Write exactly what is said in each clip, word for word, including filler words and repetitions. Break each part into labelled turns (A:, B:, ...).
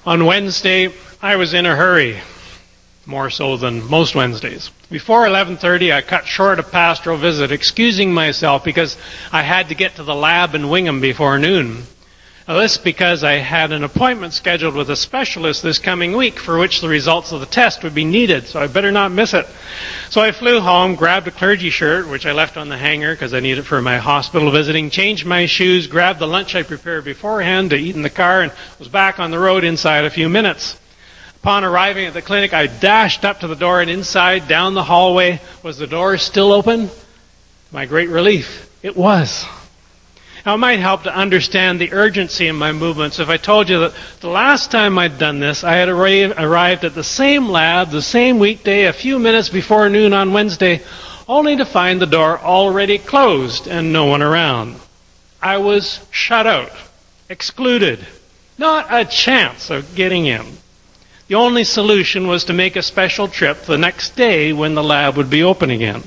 A: On Wednesday, I was in a hurry, more so than most Wednesdays. Before eleven thirty, I cut short a pastoral visit, excusing myself because I had to get to the lab in Wingham before noon. Now, this because I had an appointment scheduled with a specialist this coming week for which the results of the test would be needed, so I better not miss it. So I flew home, grabbed a clergy shirt, which I left on the hanger because I need it for my hospital visiting, changed my shoes, grabbed the lunch I prepared beforehand to eat in the car, and was back on the road inside a few minutes. Upon arriving at the clinic, I dashed up to the door, and inside, down the hallway, was the door still open? To my great relief, it was. Now, it might help to understand the urgency in my movements if I told you that the last time I'd done this, I had arrived at the same lab, the same weekday, a few minutes before noon on Wednesday, only to find the door already closed and no one around. I was shut out, excluded, not a chance of getting in. The only solution was to make a special trip the next day when the lab would be open again.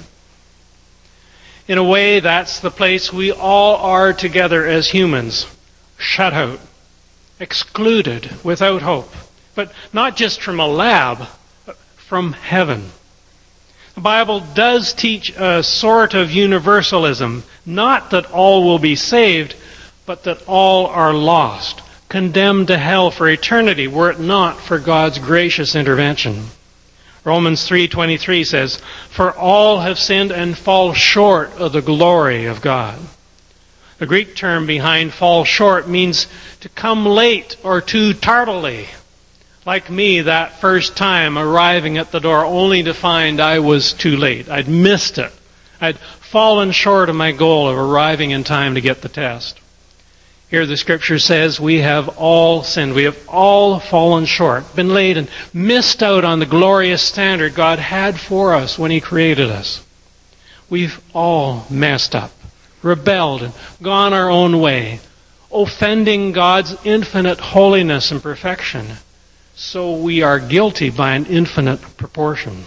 A: In a way, that's the place we all are together as humans, shut out, excluded, without hope. But not just from a lab, but from heaven. The Bible does teach a sort of universalism, not that all will be saved, but that all are lost, condemned to hell for eternity, were it not for God's gracious intervention. Romans three twenty-three says, "For all have sinned and fall short of the glory of God." The Greek term behind fall short means to come late or too tardily. Like me that first time arriving at the door only to find I was too late. I'd missed it. I'd fallen short of my goal of arriving in time to get the test. Here the Scripture says we have all sinned. We have all fallen short, been late and missed out on the glorious standard God had for us when He created us. We've all messed up, rebelled, and gone our own way, offending God's infinite holiness and perfection. So we are guilty by an infinite proportion.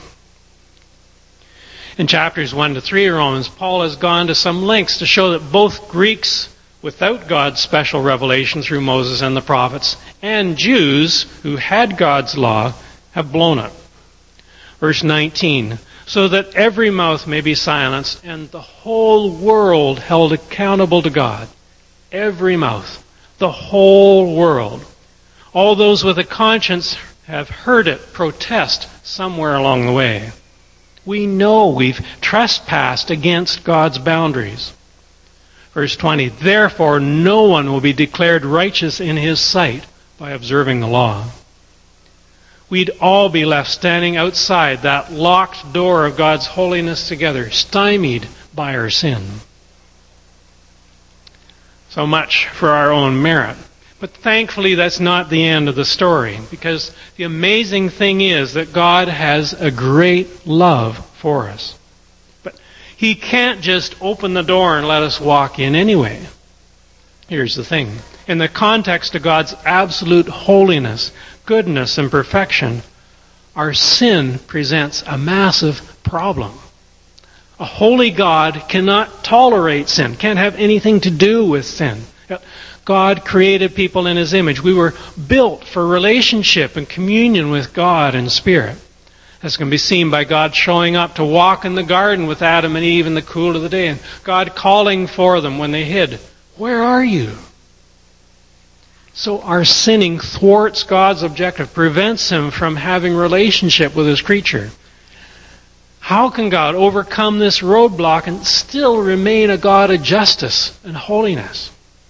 A: In chapters one to three of Romans, Paul has gone to some lengths to show that both Greeks without God's special revelation through Moses and the prophets, and Jews who had God's law, have blown it. Verse nineteen, "So that every mouth may be silenced, and the whole world held accountable to God." Every mouth. The whole world. All those with a conscience have heard it protest somewhere along the way. We know we've trespassed against God's boundaries. Verse twenty, "Therefore no one will be declared righteous in His sight by observing the law." We'd all be left standing outside that locked door of God's holiness together, stymied by our sin. So much for our own merit. But thankfully that's not the end of the story, because the amazing thing is that God has a great love for us. He can't just open the door and let us walk in anyway. Here's the thing. In the context of God's absolute holiness, goodness, and perfection, our sin presents a massive problem. A holy God cannot tolerate sin, can't have anything to do with sin. God created people in His image. We were built for relationship and communion with God and Spirit. This can be seen by God showing up to walk in the garden with Adam and Eve in the cool of the day, and God calling for them when they hid. Where are you? So our sinning thwarts God's objective, prevents Him from having relationship with His creature. How can God overcome this roadblock and still remain a God of justice and holiness?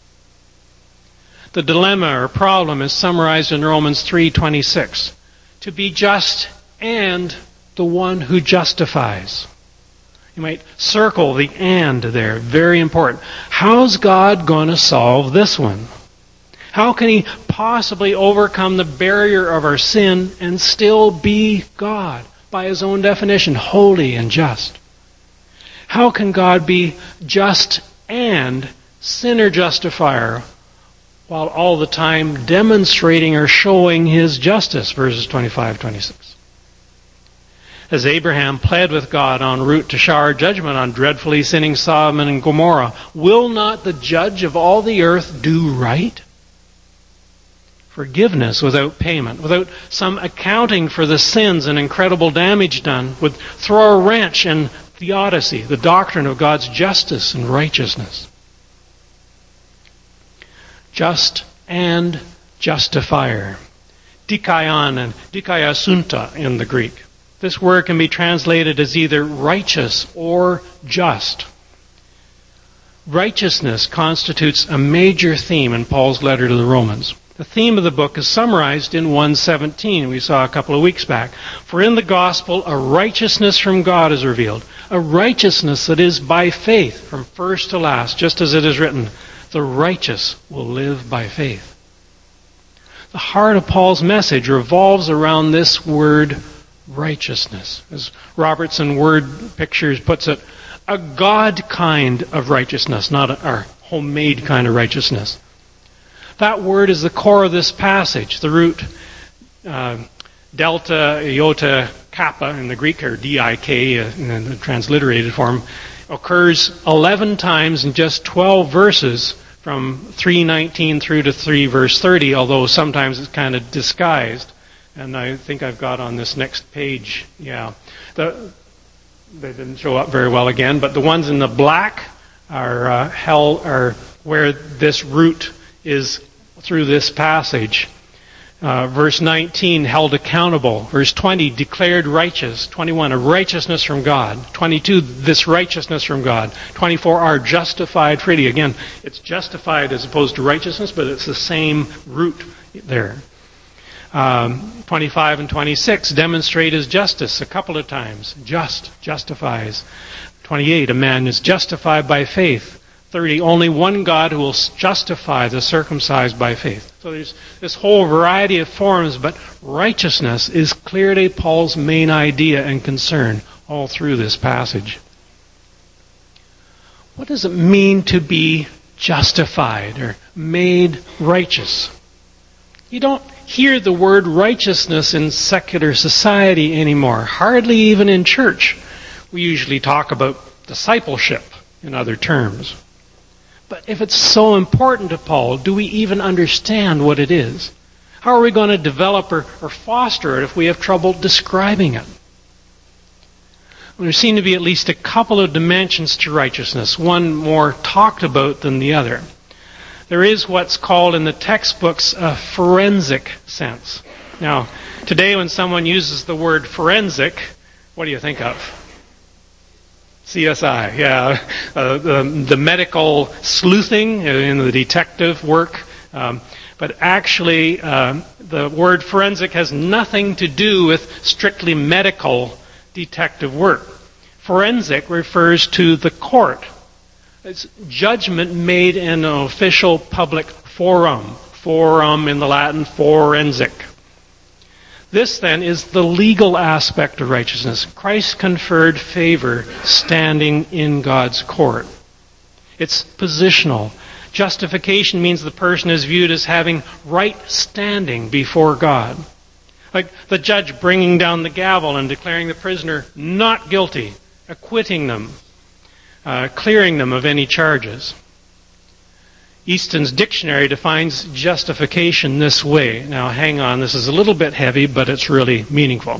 A: The dilemma or problem is summarized in Romans three twenty-six. To be just and the one who justifies. You might circle the "and" there. Very important. How's God going to solve this one? How can He possibly overcome the barrier of our sin and still be God? By His own definition, holy and just. How can God be just and sinner justifier while all the time demonstrating or showing His justice? Verses twenty-five, twenty-six. As Abraham pled with God en route to shower judgment on dreadfully sinning Sodom and Gomorrah, will not the judge of all the earth do right? forgiveness without payment, without some accounting for the sins and incredible damage done, would throw a wrench in theodicy, the doctrine of God's justice and righteousness. Just and justifier. Dikaion and dikaiasunta in the Greek. This word can be translated as either righteous or just. Righteousness constitutes a major theme in Paul's letter to the Romans. The theme of the book is summarized in one seventeen, we saw a couple of weeks back. For in the gospel, a righteousness from God is revealed. A righteousness that is by faith, from first to last, just as it is written, the righteous will live by faith. The heart of Paul's message revolves around this word righteousness. As Robertson Word Pictures puts it, a God kind of righteousness, not our homemade kind of righteousness. That word is the core of this passage. The root uh, delta, iota, kappa in the Greek, or D I K in the transliterated form, occurs eleven times in just twelve verses from three nineteen through to three verse thirty, although sometimes it's kind of disguised. And I think I've got on this next page, yeah. The, they didn't show up very well again, but the ones in the black are uh, hell, are where this root is through this passage. Uh, verse nineteen, held accountable. Verse twenty, declared righteous. twenty-one, a righteousness from God. twenty-two, this righteousness from God. twenty-four, are justified freely. Again, it's justified as opposed to righteousness, but it's the same root there. Um, twenty-five and twenty-six demonstrate his justice a couple of times. Just, justifies. twenty-eight, a man is justified by faith. thirty, only one God who will justify the circumcised by faith. So there's this whole variety of forms, but righteousness is clearly Paul's main idea and concern all through this passage. What does it mean to be justified or made righteous? You don't hear the word righteousness in secular society anymore, hardly even in church. We usually talk about discipleship in other terms. But if it's so important to Paul, do we even understand what it is? How are we going to develop or, or foster it if we have trouble describing it? Well, there seem to be at least a couple of dimensions to righteousness, one more talked about than the other. There is what's called in the textbooks a forensic sense. Now, today when someone uses the word forensic, what do you think of? C S I, yeah. Uh, the, the medical sleuthing in the detective work. Um, but actually, uh, the word forensic has nothing to do with strictly medical detective work. Forensic refers to the court. It's judgment made in an official public forum. Forum in the Latin, forensic. This, then, is the legal aspect of righteousness. Christ conferred favor standing in God's court. It's positional. Justification means the person is viewed as having right standing before God. Like the judge bringing down the gavel and declaring the prisoner not guilty, acquitting them, uh, clearing them of any charges. Easton's dictionary defines justification this way. Now, hang on, this is a little bit heavy, but it's really meaningful.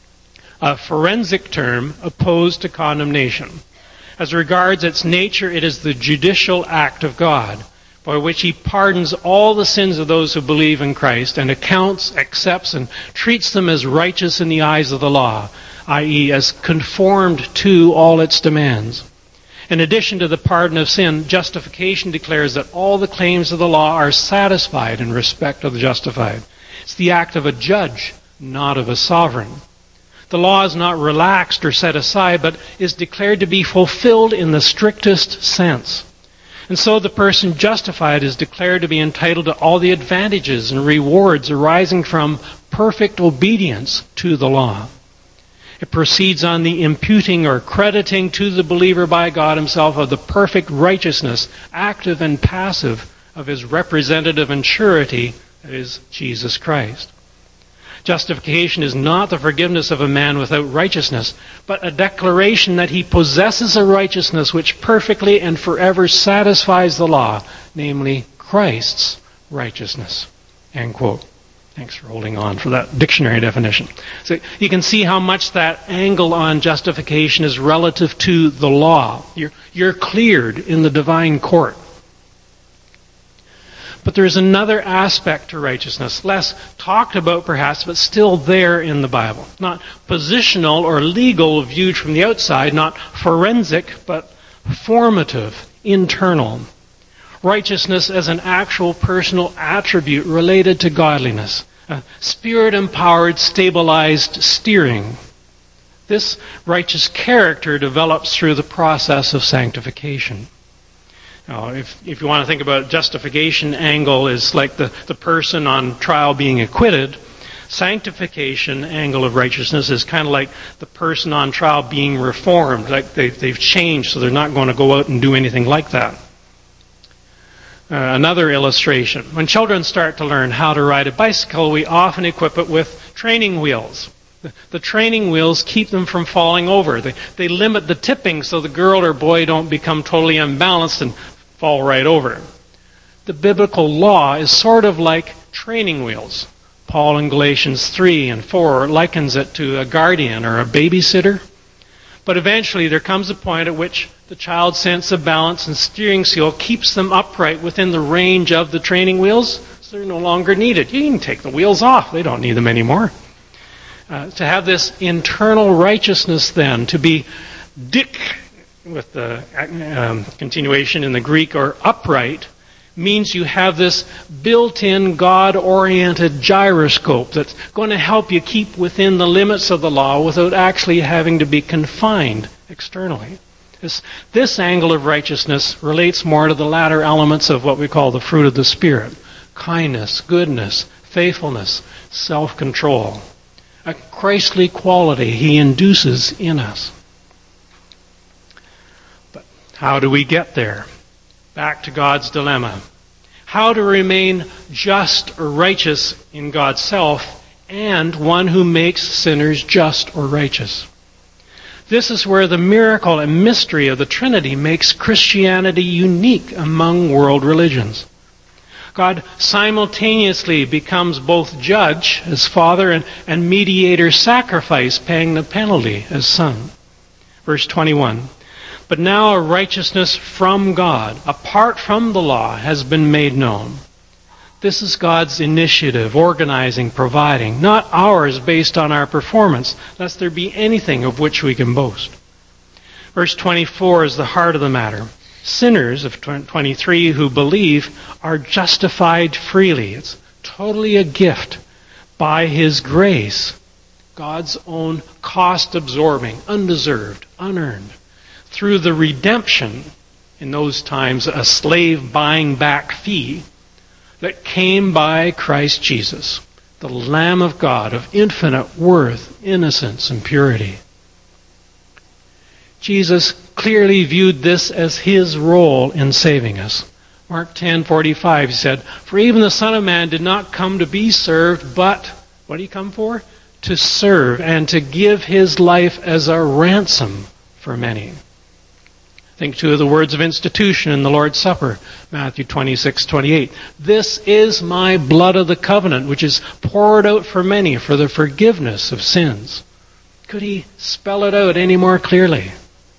A: A forensic term opposed to condemnation. As regards its nature, it is the judicial act of God, by which he pardons all the sins of those who believe in Christ and accounts, accepts, and treats them as righteous in the eyes of the law, that is, as conformed to all its demands. In addition to the pardon of sin, justification declares that all the claims of the law are satisfied in respect of the justified. It's the act of a judge, not of a sovereign. The law is not relaxed or set aside, but is declared to be fulfilled in the strictest sense. And so the person justified is declared to be entitled to all the advantages and rewards arising from perfect obedience to the law. It proceeds on the imputing or crediting to the believer by God himself of the perfect righteousness, active and passive, of his representative and surety, that is, Jesus Christ. Justification is not the forgiveness of a man without righteousness, but a declaration that he possesses a righteousness which perfectly and forever satisfies the law, namely Christ's righteousness. End quote. Thanks for holding on for that dictionary definition. So you can see how much that angle on justification is relative to the law. You're, you're cleared in the divine court. But there's another aspect to righteousness, less talked about perhaps, but still there in the Bible. Not positional or legal viewed from the outside, not forensic, but formative, internal. Righteousness as an actual personal attribute related to godliness. A spirit-empowered, stabilized steering. This righteous character develops through the process of sanctification. Now, if, if you want to think about justification angle is like the, the person on trial being acquitted, sanctification angle of righteousness is kind of like the person on trial being reformed, like they, they've changed, so they're not going to go out and do anything like that. Uh, another illustration. When children start to learn how to ride a bicycle, we often equip it with training wheels. The, the training wheels keep them from falling over. They, they limit the tipping so the girl or boy don't become totally unbalanced and fall right over. The biblical law is sort of like training wheels. Paul in Galatians three and four likens it to a guardian or a babysitter. But eventually there comes a point at which the child's sense of balance and steering skill keeps them upright within the range of the training wheels, so they're no longer needed. You can take the wheels off. They don't need them anymore. Uh, to have this internal righteousness then, to be dik, with the um, continuation in the Greek, or upright, means you have this built-in God-oriented gyroscope that's going to help you keep within the limits of the law without actually having to be confined externally. This, this angle of righteousness relates more to the latter elements of what we call the fruit of the Spirit. Kindness, goodness, faithfulness, self-control. A Christly quality He induces in us. But how do we get there? Back to God's dilemma. How to remain just or righteous in God's self and one who makes sinners just or righteous. This is where the miracle and mystery of the Trinity makes Christianity unique among world religions. God simultaneously becomes both judge as Father and, and mediator sacrifice, paying the penalty as Son. Verse twenty-one. But now a righteousness from God, apart from the law, has been made known. This is God's initiative, organizing, providing, not ours based on our performance, lest there be anything of which we can boast. Verse twenty-four is the heart of the matter. Sinners of twenty-three who believe are justified freely. It's totally a gift by His grace. God's own cost-absorbing, undeserved, unearned. Through the redemption, in those times a slave buying back fee, that came by Christ Jesus, the Lamb of God of infinite worth, innocence, and purity. Jesus clearly viewed this as His role in saving us. Mark ten forty-five, He said, "For even the Son of Man did not come to be served, but," what did He come for? "To serve and to give His life as a ransom for many." Think too of the words of institution in the Lord's Supper, Matthew twenty-six twenty-eight. "This is my blood of the covenant, which is poured out for many for the forgiveness of sins." Could He spell it out any more clearly?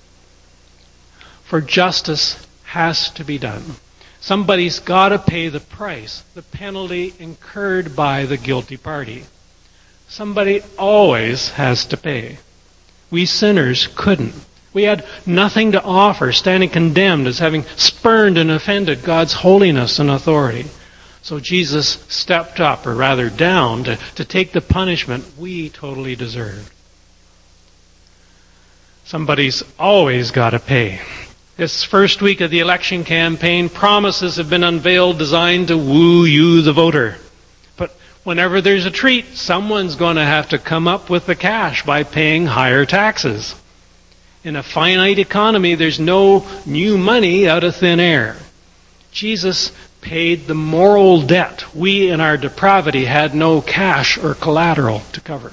A: For justice has to be done. Somebody's got to pay the price, the penalty incurred by the guilty party. Somebody always has to pay. We sinners couldn't. We had nothing to offer, standing condemned as having spurned and offended God's holiness and authority. So Jesus stepped up, or rather down, to, to take the punishment we totally deserved. Somebody's always got to pay. This first week of the election campaign, promises have been unveiled designed to woo you, the voter. But whenever there's a treat, someone's going to have to come up with the cash by paying higher taxes. In a finite economy, there's no new money out of thin air. Jesus paid the moral debt we in our depravity had no cash or collateral to cover.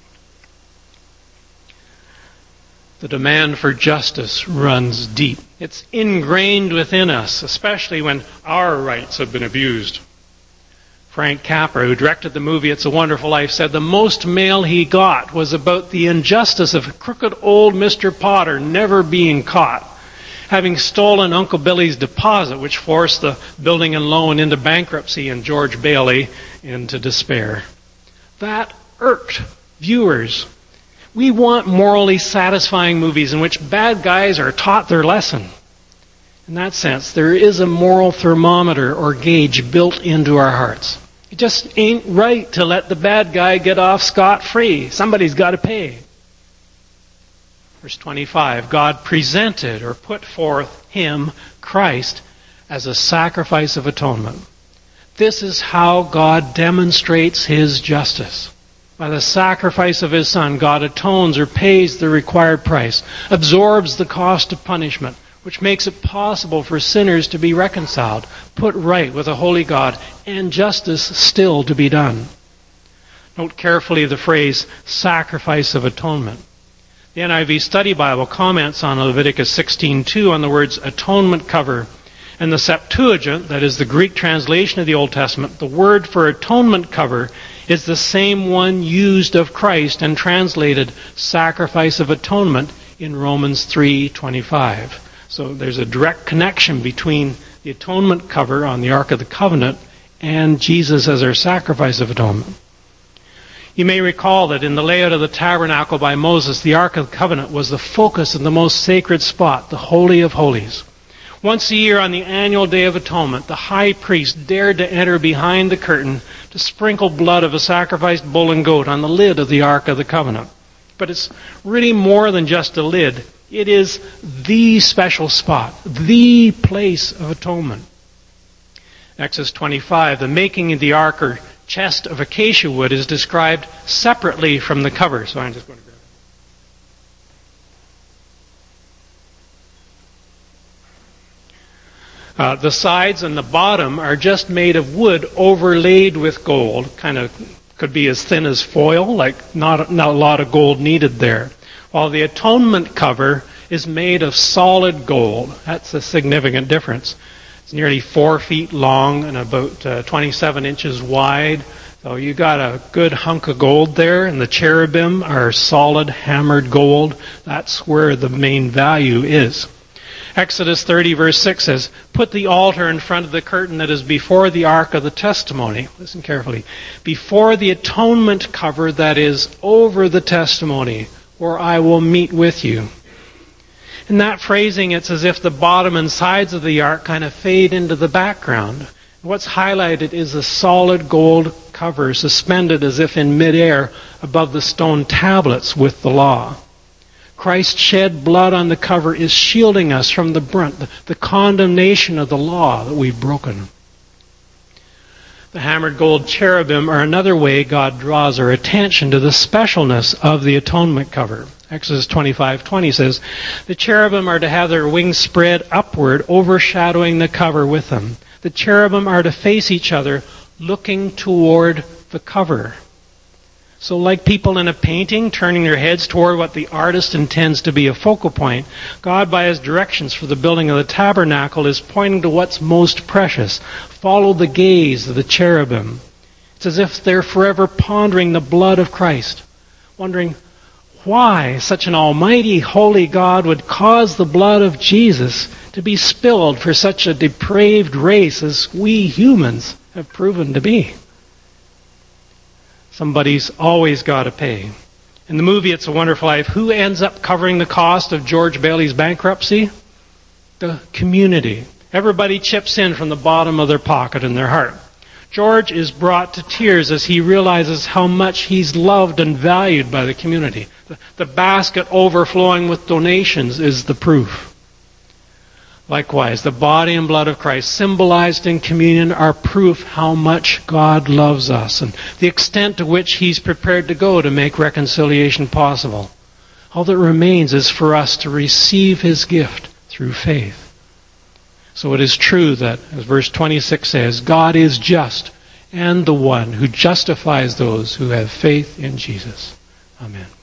A: The demand for justice runs deep. It's ingrained within us, especially when our rights have been abused. Frank Capra, who directed the movie It's a Wonderful Life, said the most mail he got was about the injustice of crooked old Mister Potter never being caught, having stolen Uncle Billy's deposit, which forced the building and loan into bankruptcy and George Bailey into despair. That irked viewers. We want morally satisfying movies in which bad guys are taught their lesson. In that sense, there is a moral thermometer or gauge built into our hearts. It just ain't right to let the bad guy get off scot-free. Somebody's got to pay. Verse twenty-five, God presented or put forth Him, Christ, as a sacrifice of atonement. This is how God demonstrates His justice. By the sacrifice of His Son, God atones or pays the required price, absorbs the cost of punishment, which makes it possible for sinners to be reconciled, put right with a holy God, and justice still to be done. Note carefully the phrase, sacrifice of atonement. The N I V Study Bible comments on Leviticus sixteen two on the words atonement cover. And the Septuagint, that is the Greek translation of the Old Testament, the word for atonement cover is the same one used of Christ and translated sacrifice of atonement in Romans three twenty-five. So there's a direct connection between the atonement cover on the Ark of the Covenant and Jesus as our sacrifice of atonement. You may recall that in the layout of the tabernacle by Moses, the Ark of the Covenant was the focus of the most sacred spot, the Holy of Holies. Once a year on the annual Day of Atonement, the high priest dared to enter behind the curtain to sprinkle blood of a sacrificed bull and goat on the lid of the Ark of the Covenant. But it's really more than just a lid. It is the special spot, the place of atonement. Exodus twenty-five, the making of the ark or chest of acacia wood is described separately from the cover. So I'm just going to grab it. Uh, the sides and the bottom are just made of wood overlaid with gold. Kind of could be as thin as foil, like not, not a lot of gold needed there. While the atonement cover is made of solid gold. That's a significant difference. It's nearly four feet long and about uh, twenty-seven inches wide. So you got a good hunk of gold there, and the cherubim are solid hammered gold. That's where the main value is. Exodus thirty verse six says, put the altar in front of the curtain that is before the ark of the testimony. Listen carefully. Before the atonement cover that is over the testimony, where I will meet with you. In that phrasing, it's as if the bottom and sides of the ark kind of fade into the background. What's highlighted is a solid gold cover suspended as if in midair above the stone tablets with the law. Christ's shed blood on the cover is shielding us from the brunt, the, the condemnation of the law that we've broken. The hammered gold cherubim are another way God draws our attention to the specialness of the atonement cover. Exodus twenty-five twenty says, the cherubim are to have their wings spread upward, overshadowing the cover with them. The cherubim are to face each other, looking toward the cover. So like people in a painting, turning their heads toward what the artist intends to be a focal point, God, by His directions for the building of the tabernacle, is pointing to what's most precious. Follow the gaze of the cherubim. It's as if they're forever pondering the blood of Christ, wondering why such an almighty, holy God would cause the blood of Jesus to be spilled for such a depraved race as we humans have proven to be. Somebody's always got to pay. In the movie It's a Wonderful Life, who ends up covering the cost of George Bailey's bankruptcy? The community. Everybody chips in from the bottom of their pocket and their heart. George is brought to tears as he realizes how much he's loved and valued by the community. The, the basket overflowing with donations is the proof. Likewise, the body and blood of Christ, symbolized in communion, are proof how much God loves us and the extent to which He's prepared to go to make reconciliation possible. All that remains is for us to receive His gift through faith. So it is true that, as verse twenty-six says, God is just and the one who justifies those who have faith in Jesus. Amen.